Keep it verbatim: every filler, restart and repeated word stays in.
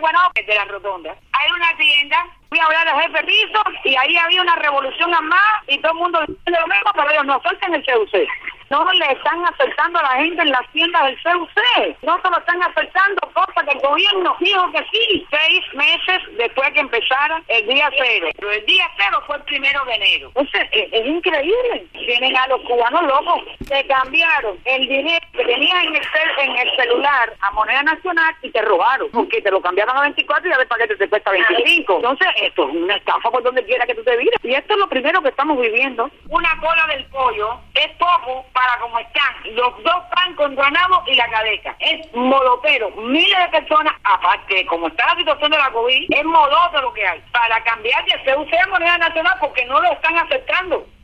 Guanabo, de la Rotonda. Hay una tienda, fui a hablar al jefe piso y ahí había una revolución armada y todo el mundo dice lo mismo, pero ellos no aceptan el C U C. No le están aceptando a la gente en las tiendas del C U C. No se lo están aceptando, cosa que el gobierno dijo que sí. Seis meses después que empezara el día cero. Pero el día cero fue el primero de enero. Entonces, es, es increíble. Tienen a los cubanos locos. Se cambiaron el dinero que tenías en el, cel, en el celular a moneda nacional y te robaron. Porque te lo cambiaron a veinticuatro y a ver para qué te cuesta veinticinco. Entonces, esto es una estafa por donde quiera que tú te vires. Y esto es lo primero que estamos viviendo. Una cola del pollo es poco para como están los dos bancos en Guanabo y la Cadeca. Es molotero. Miles de personas, aparte, como está la situación de la COVID, es molote lo que hay. Para cambiar de C U C a moneda nacional porque no lo están aceptando.